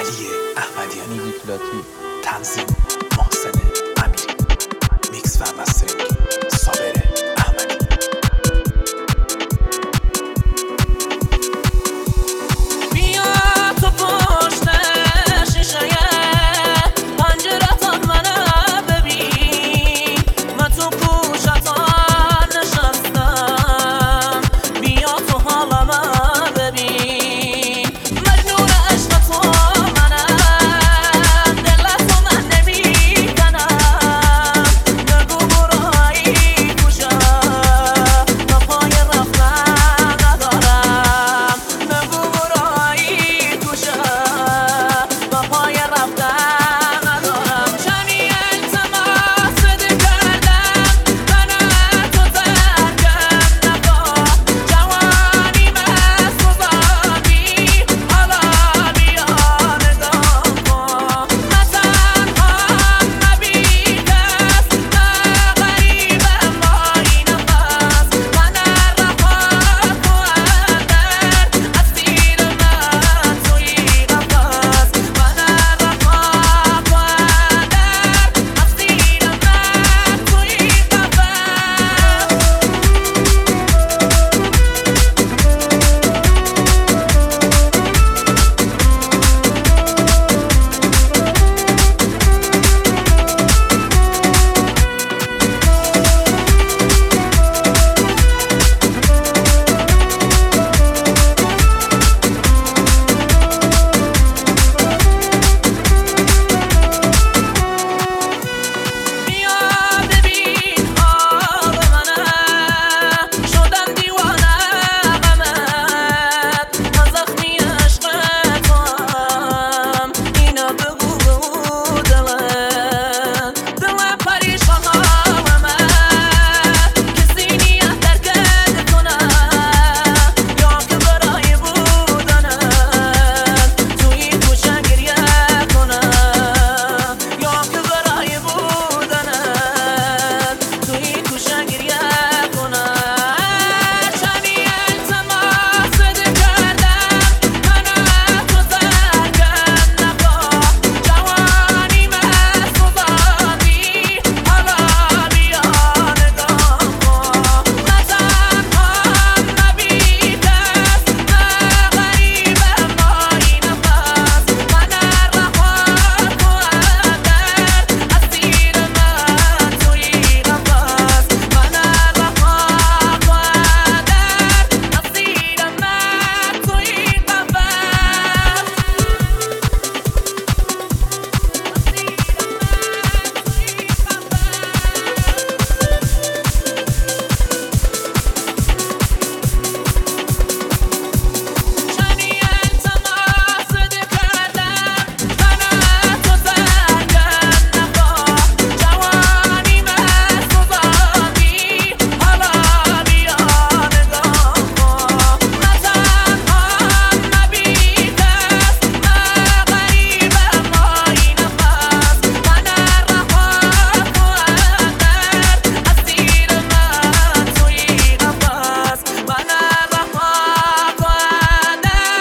علی احمدیانی، موزیکلاتی، تنظیم محسن امیری، میکس و مسترینگ صابر احمدی. بیا تو پشت شیشه پنجره‌ت منو ببین، من تو گوشتم نشستم، بیا تو حالمو ببین، مجنون عشق تو منم، دلت من نمیکنم، نگو برای کجا من پای رفتن ندارم، نگو برای کجا من پای رفتن ندارم. کمی التماس کردم من تو ترکم نکن، جوانی مست گذاری حالا بیا نگاه کن، نه تنهام نه بی کس، نه غریبم با این نفس، من رها تو اندر اسیر من توی قفس، من رها تو اندر اسیر من توی بیا ببین حال منم، شدم دیوانه غمت، من زخمی عشق توام، اینو بگو به دلم پریشان حالمه، کسی نیت درکت کنه یا که برای بودنت توی کوچه گریه کنه، یا که برای بودنت توی کوچه گریه کنه. کمی التماس کردم من تو ترکم نکن، جوانی مست گذاری حالا بیا نگاه کن، نه تنهام نه بی کس، نه غریبم با این نفس، من رها تو اندر اسیر من توی قفس، من رها تو اندر اسیر من توی کمی التماس کردم من تو ترکم نکن، جوانی مست گذاری حالا بیا نگاه کن، نه تنهام نه بی کس، نه غریبم با این نفس، من رها تو اندر اسیر من توی قفس، من رها تو اندر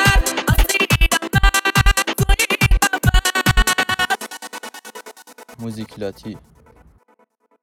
اسیر من توی قفس. موزیکلاتی.